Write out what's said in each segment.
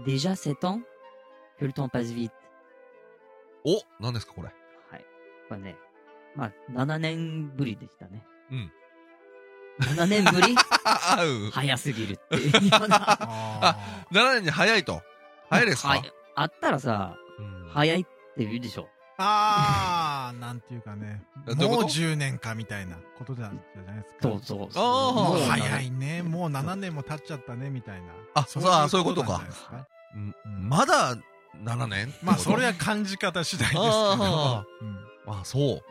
déjà 7 ans que le temps passe vite. お、何ですかこれ。 はい。これね、まあ、7年ぶりでしたね。 うん。 7年ぶりうん。 早すぎるっていうような。 あ、7年に早いと。早いですか？ はい。あったらさ、早いって言うでしょ。 なんていうかね。 どういうこともう10年かみたいなことじゃないですか。 そうそう。 もうもう早いね。もう7年も経っちゃったね、みたいな。 あ、そういうことかなんじゃないですか。 まだ7年？ まあ、それは感じ方次第ですけど。 あ、そう。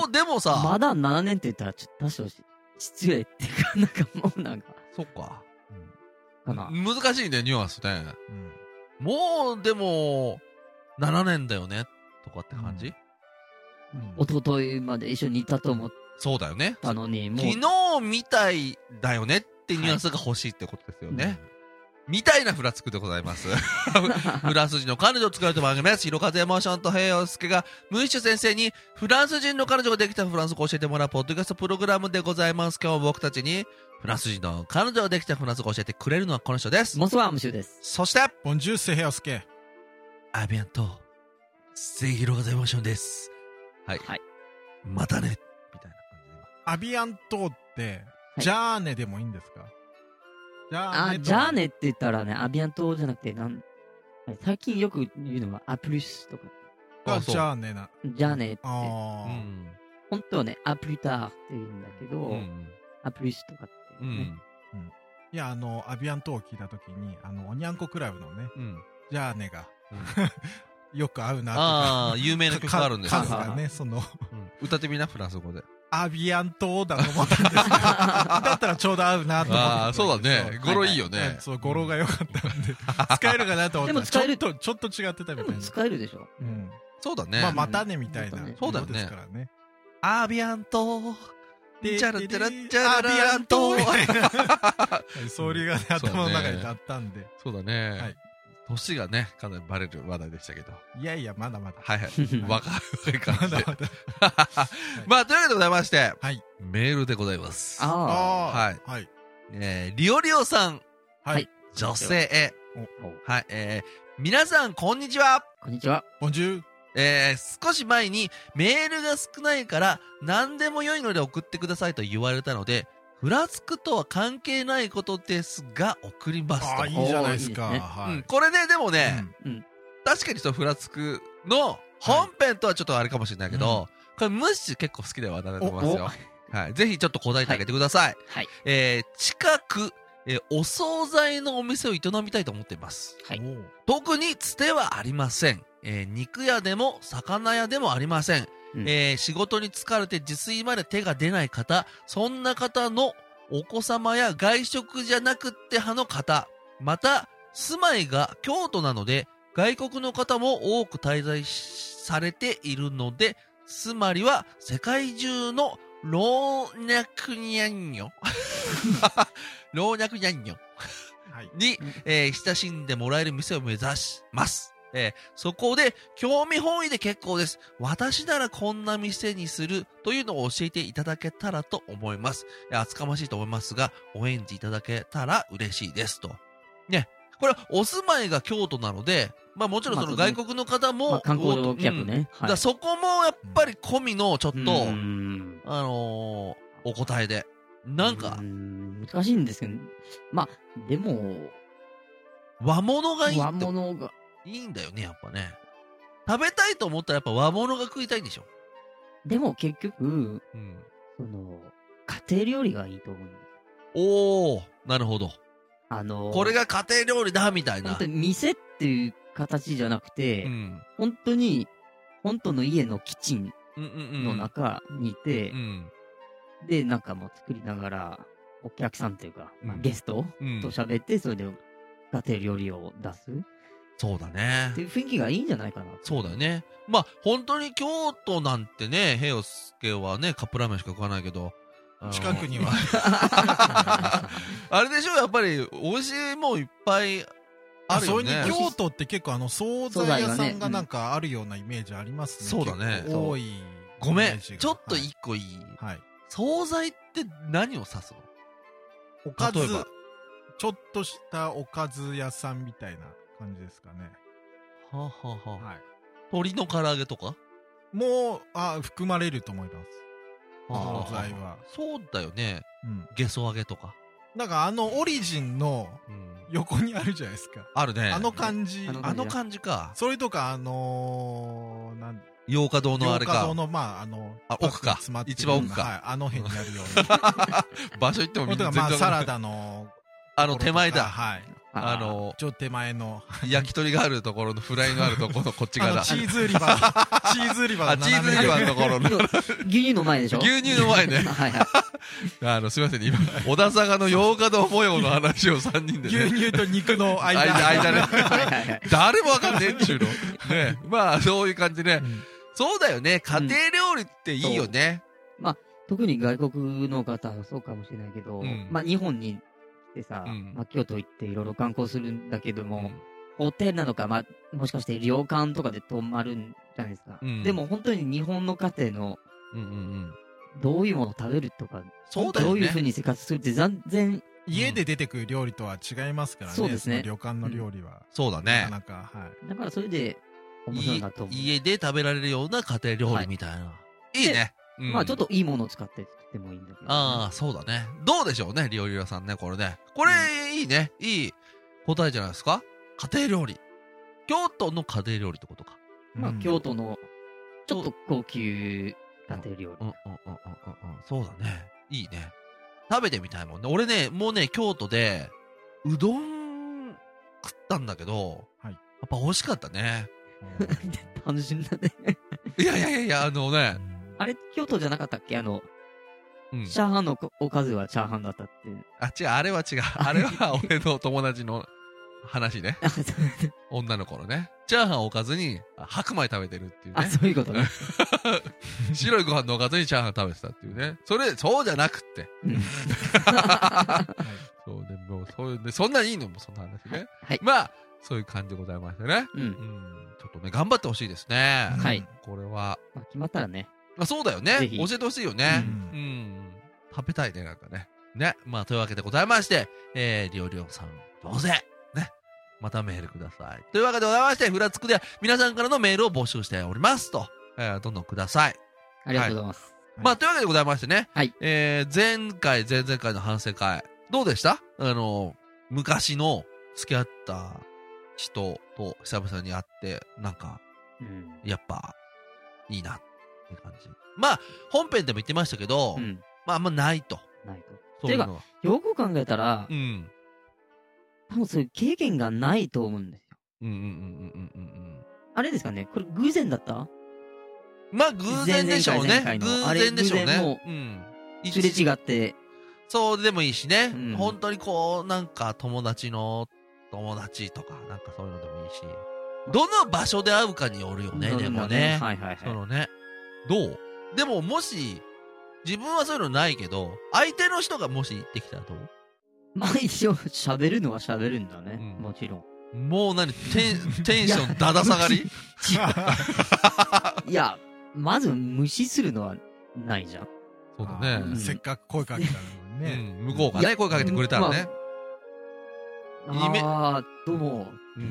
でもさ。 まだ7年って言ったら、ちょっと多少失礼っていうか、なんかもうなんか。 そっか。 かな。 難しいね、ニュアンスね。もう、でも、7年だよね、とかって感じ？ 一昨日まで一緒にいたと思っそうだよね。 たのに、もう。 昨日みたいだよねってニュアンスが欲しいってことですよね。みたいなフラつくでございます。フランス人の彼女を作られた番組です。ひろかぜエモーションと平洋介が、ムイッシュ先生にフランス人の彼女ができたフランス語を教えてもらうポッドキャストプログラムでございます。今日も僕たちにフランス人の彼女ができたフランス語を教えてくれるのはこの人です。 モスワームシュです。 そして、 ボンジュース平洋介。 アビアント、セイヒロカゼエモーションです。はい。またね、みたいな感じで。 アビアントって、ジャーネでもいいんですか？ ジャーネって言ったらね、アビアントじゃなくて、最近よく言うのは、アプリスとか。 ジャーネな。 ジャーネって。本当はね、アプリターって言うんだけど、アプリスとかってね。 いや、アビアントを聞いたときに、おにゃんこクラブのね、ジャーネが、よく合うなとか。 有名な曲があるんですよ。 数がね、 歌ってみな、フランス語で。 アビアントだと思ったんですけど、だったらちょうど合うなと思って。 そうだね。語呂いいよね。 そう、語呂が良かったんで、使えるかなと思ったら、でも使えると、ちょっと違ってたみたいな。 使えるでしょ。 そうだね。 まあ、またね、みたいな。 そうだよね。 ですからね。 アビアントチャラチャラチャラアビアントそれが頭の中にあったんで。 そうだね。はい。年がね、かなりバレる話題でしたけど。 いやいや、まだまだ。 はいはい。わかる感じで。まあ、というわけでございまして、メールでございます。はい。リオリオさん。 はい。 女性。はい。皆さん、こんにちは。 こんにちは。 ボンジュー。少し前にメールが少ないから何でも良いので送ってくださいと言われたので、ふらつくとは関係ないことですが送りますと。 いいじゃないですか。 これね、でもね、確かにふらつくの本編とはちょっとあれかもしれないけど、これムッシュ結構好きではなると思いますよ。はい。ぜひちょっと答えてあげてください。 はい。 近く、お惣菜のお店を営みたいと思っています。 はい。 特につてはありません。肉屋でも魚屋でもありません。仕事に疲れて自炊まで手が出ない方、そんな方のお子様や外食じゃなくって派の方、また住まいが京都なので外国の方も多く滞在されているので、つまりは世界中の老若にゃんよ老若にゃんよに、親しんでもらえる店を目指します。そこで興味本位で結構です。私ならこんな店にするというのを教えていただけたらと思います。厚かましいと思いますが、お返事いただけたら嬉しいですと。ね。これはお住まいが京都なので、まあもちろんその外国の方も、 観光客ね。 だそこもやっぱり込みのちょっと、お答えで。なんか。 難しいんですけど、まあ、でも、 和物がいい。 和物が。 いいんだよね、やっぱね。食べたいと思ったらやっぱ和物が食いたいんでしょ。 でも結局、家庭料理がいいと思うんです。 おー、なるほど。これが家庭料理だ、みたいな。 本当に店っていう形じゃなくて、本当に、本当の家のキッチンの中にいて、で、なんかもう作りながら、お客さんというか、ゲストと喋って、それで家庭料理を出す。 そうだね。 っていう雰囲気がいいんじゃないかな。 そうだよね。まあ、本当に京都なんてね、平洋介はね、カップラーメンしか食わないけど、 近くには。 あれでしょ、やっぱり、美味しいもんいっぱいあるよね。 それに京都って結構惣菜屋さんがなんかあるようなイメージありますね。 そうだね。 多い。 ごめん、ちょっと一個いい？ はい。 惣菜って何を指すの？ おかず、ちょっとしたおかず屋さんみたいな感じですかね。 はあ、はあはあ、 はい。 鶏の唐揚げとかもう、含まれると思います。 は惣菜は。 そうだよね。 うん。 ゲソ揚げとか。 なんかオリジンの横にあるじゃないですか。 あるね。 あの感じ。 あの感じか。 それとか、 洋華堂のあれか。 洋華堂の、まあ、 奥か。一番奥か。 はい、あの辺にあるような。場所行ってもみんな全然。 まあ、サラダの、 手前だ。 はい。ちょっと手前の。 焼き鳥があるところのフライのあるところのこっち側。 チーズ売り場。チーズ売り場。 チーズ売り場のところの。 牛乳の前でしょ？ 牛乳の前ね。 はいはい。 すいませんね、今、小田坂の洋華堂模様の話を3人でね。 牛乳と肉の間ね。誰もわかんねえっちゅうの。ね。まあ、そういう感じね。そうだよね。家庭料理っていいよね。 まあ、特に外国の方はそうかもしれないけど、まあ、日本に来てさ、まあ、京都行っていろいろ観光するんだけども、ホテルなのか、まあ、もしかして旅館とかで泊まるんじゃないですか。でも本当に日本の家庭の、どういうものを食べるとか、 そうだよね。 どういうふうに生活するって全然、 家で出てくる料理とは違いますからね。 そうですね。 旅館の料理は。 そうだね。 なかなか、はい。 だからそれで、面白いなと思う。 家で食べられるような家庭料理みたいな。いいね。 まあちょっといいものを使って作ってもいいんだけど。 ああ、そうだね。どうでしょうね、料理屋さんね、これね。これ、いいね。いい答えじゃないですか。家庭料理。京都の家庭料理ってことか。 まあ京都の、ちょっと高級家庭料理。 そうだね。いいね。食べてみたいもんね。俺ね、もうね、京都で、うどん食ったんだけど、やっぱ美味しかったね。 単純だね。 いや、ね。 あれ、京都じゃなかったっけチャーハンのおかずはチャーハンだったって。 あ、違う、あれは違う。あれは俺の友達の話ね。女の子のね。チャーハンおかずに白米食べてるっていうね。 あ、そういうことね。 白いご飯のおかずにチャーハン食べてたっていうね。そうじゃなくって。そうね、もうそういうね、そんなんいいのもそんな話ね。まあ、そういう感じでございましたね。ちょっとね、頑張ってほしいですね。 はい。 これは。 決まったらね。 そうだよね。教えてほしいよね。食べたいね、なんかね。ね。まあ、というわけでございまして、りょうりょうさん、どうせ、ね。またメールください。というわけでございまして、フラつくでは皆さんからのメールを募集しておりますと。どんどんください。 ありがとうございます。 まあ、というわけでございましてね。 はい。 前回の反省会、どうでした？昔の付き合った人と久々に会って、なんか、やっぱ、いいなって感じ。まあ、本編でも言ってましたけど、まあ、あんまないと。 ないと。 そういうのは。 よく考えたら、多分そういう経験がないと思うんですよ。あれですかねこれ偶然だった？ まあ、偶然でしょうね。偶然でしょうね。 すれ違って。 そうでもいいしね。本当にこう、なんか友達の友達とか、なんかそういうのでもいいし。どの場所で会うかによるよね、でもね。そのね。どう？でももし、自分はそういうのないけど、相手の人がもし行ってきたらどう？ まあ一応喋るのは喋るんだね。もちろん。もうテンションだだ下がり？ いや、まず無視するのはないじゃん。 そうだね。 せっかく声かけたのにね。 向こうがね、声かけてくれたらね。 どうも。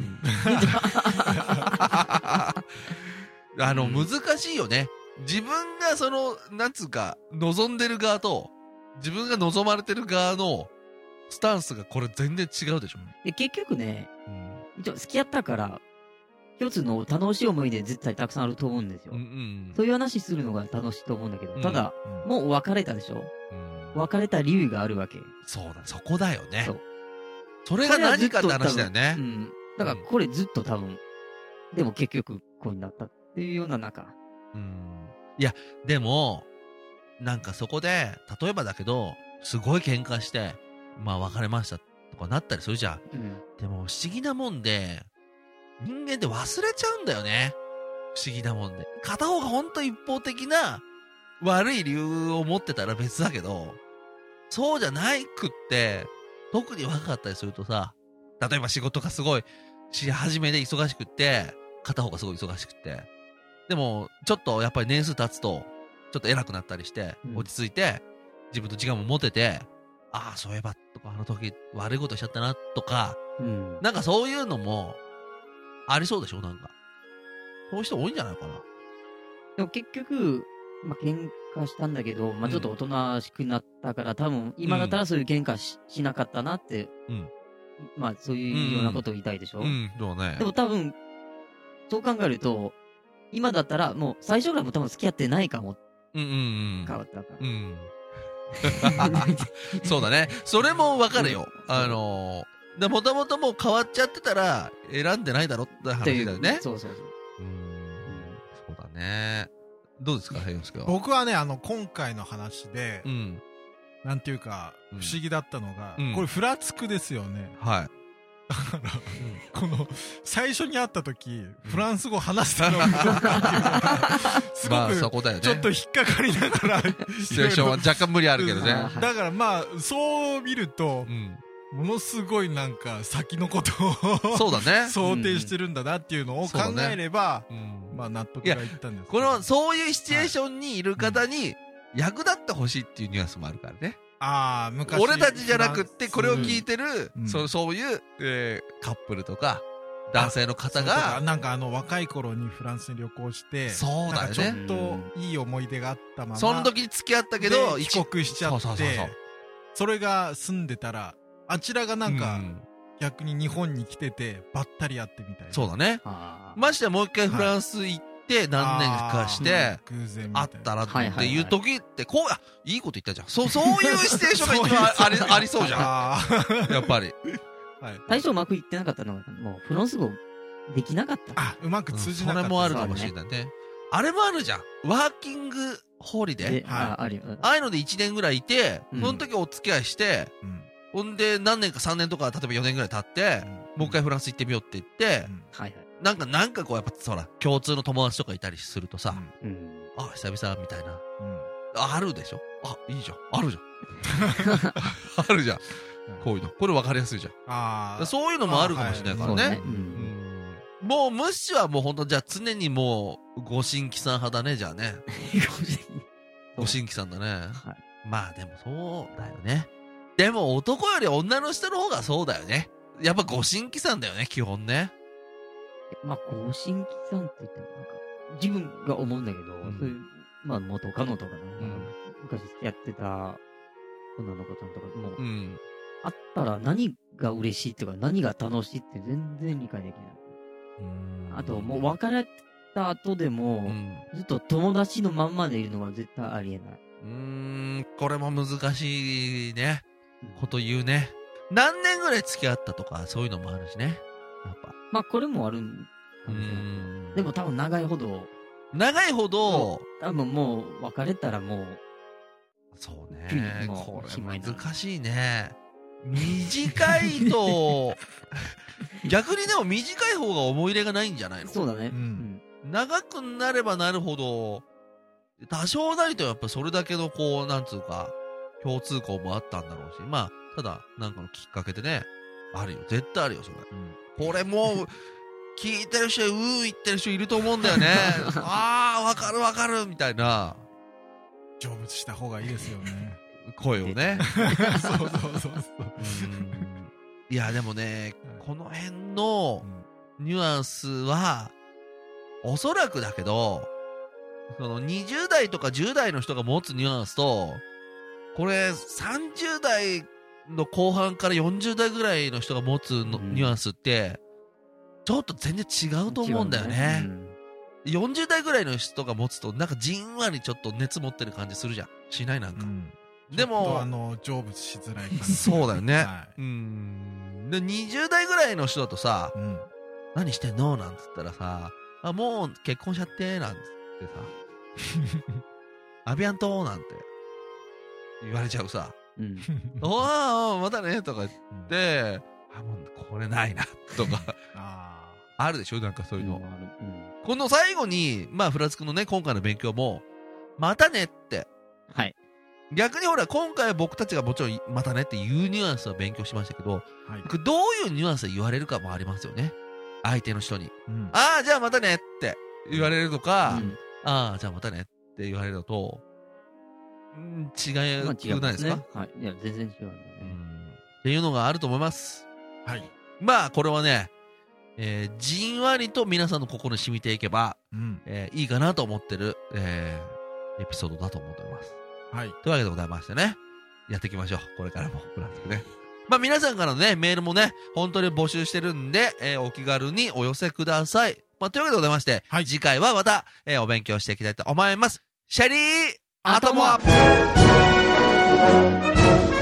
難しいよね。自分がなんつうか、望んでる側と、自分が望まれてる側のスタンスがこれ全然違うでしょ。 結局ね、一応付き合ったから、一つの楽しい思い出絶対たくさんあると思うんですよ。そういう話するのが楽しいと思うんだけど、ただ、もう別れたでしょ。別れた理由があるわけ。 そうだ、そこだよね。それが何かって話だよね。 だからこれずっと多分、でも結局こうになったっていうような中。 いや、でも、なんかそこで、例えばだけど、すごい喧嘩して、まあ別れましたとかなったりするじゃん。でも不思議なもんで、人間って忘れちゃうんだよね。不思議なもんで。片方がほんと一方的な悪い理由を持ってたら別だけど、そうじゃないくって、特に若かったりするとさ、例えば仕事がすごいし始めで忙しくって、片方がすごい忙しくって。でも、ちょっとやっぱり年数経つと、ちょっと偉くなったりして、落ち着いて、自分と時間も持てて、ああ、そういえば、とか、あの時悪いことしちゃったな、とか、なんかそういうのもありそうでしょなんか。そういう人多いんじゃないかな。 でも結局、喧嘩したんだけど、ちょっとおとなしくなったから、多分、今だったらそういう喧嘩しなかったなって、そういうようなことを言いたいでしょ。 そうね。 でも多分、そう考えると、今だったらもう最初からも多分付き合ってないかも。変わったから。 そうだね。それもわかるよ。もともともう変わっちゃってたら、選んでないだろって話だよね。 そう。そうだね。どうですか、平之介は。 僕はね、今回の話で、なんていうか、不思議だったのが、これ、フラつくですよね。 はい。 だから、この、最初に会った時、フランス語話してたのかすごく、 そこだよね。 ちょっと引っかかりながら、 シチュエーションは若干無理あるけどね。 だからそう見ると、ものすごいなんか先のことをそうだね。 想定してるんだなっていうのを考えれば、納得がいったんですけど。そういうシチュエーションにいる方に役立ってほしいっていうニュアンスもあるからね。 昔。 俺たちじゃなくって、これを聞いてる、そういう、カップルとか、男性の方が。 なんか若い頃にフランスに旅行して、 そうだよね。 ちょっといい思い出があったまま。 その時に付き合ったけど、 帰国しちゃって、それが住んでたら、あちらがなんか、逆に日本に来てて、ばったり会ってみたいな。 そうだね。ましてもう一回フランス行って、何年かして、会ったらっていう時って、いいこと言ったじゃん。そういうシチュエーションが一番ありそうじゃん。やっぱり。 最初うまくいってなかったのが、もうフランス語できなかった。 うまく通じなかった。 それもあるかもしれないね。あれもあるじゃん。ワーキングホリデー。ああいうので1年ぐらいいて、その時お付き合いして、ほんで何年か3年とか、例えば4年ぐらい経って、もう一回フランス行ってみようって言って、なんかこうやっぱほら、共通の友達とかいたりするとさ、久々みたいな。あるでしょ？いいじゃん。あるじゃん。あるじゃん。こういうの。これ分かりやすいじゃん。そういうのもあるかもしれないからね。もう無視はもうほんと、じゃあ常にもう、ご新規さん派だね、じゃあね。ご新規さんだね。まあでもそうだよね。でも男より女の人の方がそうだよね。やっぱご新規さんだよね、基本ね。 ご新規さんって言ってもなんか、自分が思うんだけど、そういう、元カノとかね、昔付き合ってた女の子ちゃんとかも、あったら何が嬉しいっていうか、何が楽しいって全然理解できない。あと、もう別れた後でも、ずっと友達のまんまでいるのは絶対ありえない。 これも難しいね。こと言うね。何年ぐらい付き合ったとか、そういうのもあるしね。やっぱ。 これもあるんかもしれない。でも多分長いほど、多分もう別れたらもう、 そうね。これ難しいね。短いと、逆にでも短い方が思い入れがないんじゃないの？ そうだね。 長くなればなるほど、多少ないとやっぱそれだけのなんつうか、共通項もあったんだろうし、ただ、なんかのきっかけでね、あるよ。絶対あるよ、それ。これもう、聞いてる人、言ってる人いると思うんだよね。わかる、みたいな。 成仏した方がいいですよね。 声をね。 そう。 いや、でもね、この辺のニュアンスは、おそらくだけど、その20代とか10代の人が持つニュアンスと、これ30代の後半から40代ぐらいの人が持つニュアンスって、ちょっと全然違うと思うんだよね。40代ぐらいの人が持つと、なんかじんわりちょっと熱持ってる感じするじゃん。しないなんか。でも、 成仏しづらい感じ。 そうだよね。で、20代ぐらいの人だとさ、何してんのなんつったらさ、もう結婚しちゃって、なんつってさ、アビアントなんて言われちゃうさ、おー、またね、とか言って、もうこれないな、とか、あるでしょなんかそういうの。この最後に、フラつくのね、今回の勉強も、またねって。 はい。 逆にほら、今回は僕たちがもちろん、またねっていうニュアンスを勉強しましたけど、どういうニュアンスで言われるかもありますよね。相手の人に。じゃあまたねって言われるとか、じゃあまたねって言われるのと、違くないですか？ はい。いや、全然違うんだね。 っていうのがあると思います。 はい。 これはね、 じんわりと皆さんの心に染みていけば、いいかなと思ってる、エピソードだと思っております。 はい。 というわけでございましてね、やっていきましょう。これからも、フランスね。まあ皆さんからのね、メールもね、本当に募集してるんで、お気軽にお寄せください。まあというわけでございまして、はい、次回はまた、お勉強していきたいと思います。シャリーアトモア